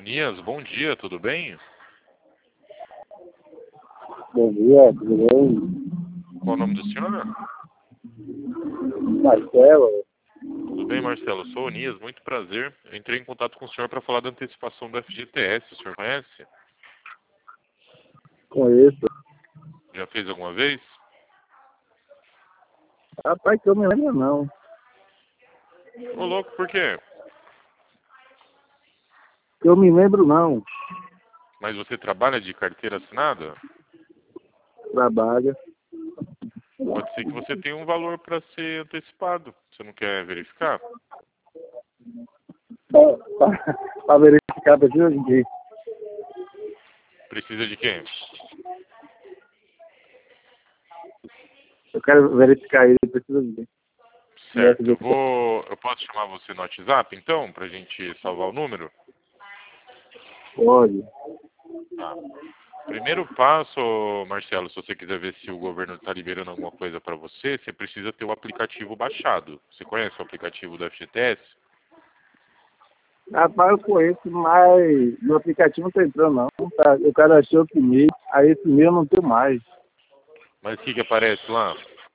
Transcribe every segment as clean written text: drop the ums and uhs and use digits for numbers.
Nias, bom dia, tudo bem? Bom dia, tudo bem? Qual o nome do senhor? Marcelo, Tudo bem, Marcelo? Eu sou o Nias, muito prazer. Eu entrei em contato com o senhor para falar da antecipação do FGTS, o senhor conhece? conheço. Já fez alguma vez? Rapaz, que eu me lembro não. Ô, louco, por quê? Que eu me lembro não. Mas você trabalha de carteira assinada? Trabalho. Pode ser que você tenha um valor para ser antecipado. Você não quer verificar? Para verificar, precisa de quê? Precisa de quem? Eu quero verificar ele, precisa de quê? Certo, eu posso chamar você no WhatsApp, então, pra gente salvar o número? Pode. Tá. Primeiro passo, Marcelo, se você quiser ver se o governo está liberando alguma coisa para você, você precisa ter o aplicativo baixado. Você conhece o aplicativo do FGTS? Rapaz, eu conheço, mas no aplicativo não tá entrando não. Tá? O cara achou que e-mail, aí esse e-mail eu não tem mais. Mas o que aparece lá?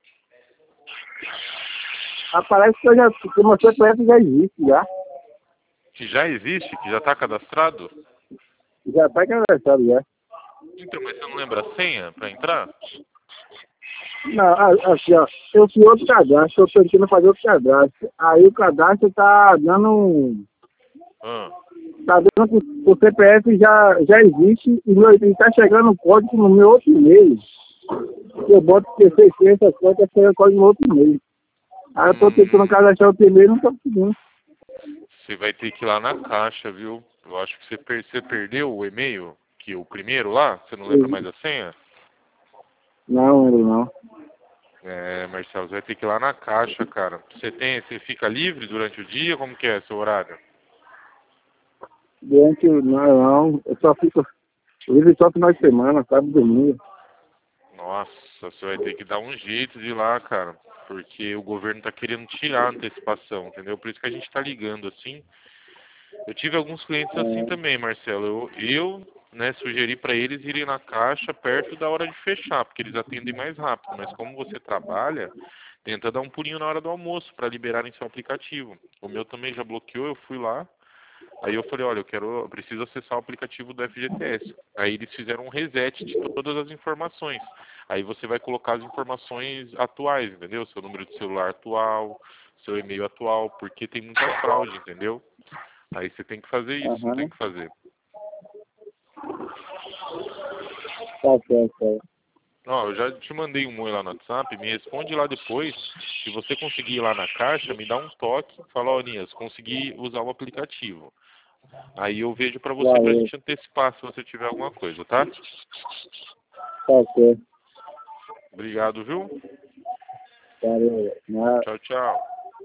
Parece que eu já, que meu CPF já existe, já. Que já existe, que já está cadastrado? Já tá conversado, já. Então, mas você não lembra a senha para entrar? Não, assim, ó, eu fiz outro cadastro, eu tô tentando fazer outro cadastro. Aí o cadastro tá dando Ah, tá dando que o CPF já existe e tá chegando o código no meu outro e-mail. Eu boto PCC, essas coisas, chega o código no outro e-mail. Aí eu tô tentando cadastrar outro e-mail e não tô conseguindo. você vai ter que ir lá na caixa, viu? Eu acho que você perdeu o e-mail, que o primeiro lá, você não lembra mais a senha? Não, lembro não. É, Marcelo, você vai ter que ir lá na caixa, cara. Você fica livre durante o dia? Como que é seu horário? Não, eu só fico livre só final de semana, sábado e domingo. Nossa, você vai ter que dar um jeito de ir lá, cara. Porque o governo tá querendo tirar a antecipação, entendeu? Por isso que a gente tá ligando assim. Eu tive alguns clientes assim também, Marcelo. Né, sugeri para eles irem na caixa perto da hora de fechar, porque eles atendem mais rápido. Mas como você trabalha, tenta dar um pulinho na hora do almoço para liberarem seu aplicativo. O meu também já bloqueou, eu fui lá. Aí eu falei, olha, eu preciso acessar o aplicativo do FGTS. Aí eles fizeram um reset de todas as informações. Aí você vai colocar as informações atuais, entendeu? Seu número de celular atual, seu e-mail atual, porque tem muita fraude, entendeu? Aí você tem que fazer isso, tem Aham, que fazer. tá certo. Ó, eu já te mandei um oi lá no WhatsApp, me responde lá depois. Se você conseguir ir lá na caixa, me dá um toque, fala, ó, Nias, consegui usar o aplicativo. Aí eu vejo pra você pra Valeu, gente antecipar se você tiver alguma coisa, tá? tá certo. Obrigado, viu? Valeu. Tchau, tchau.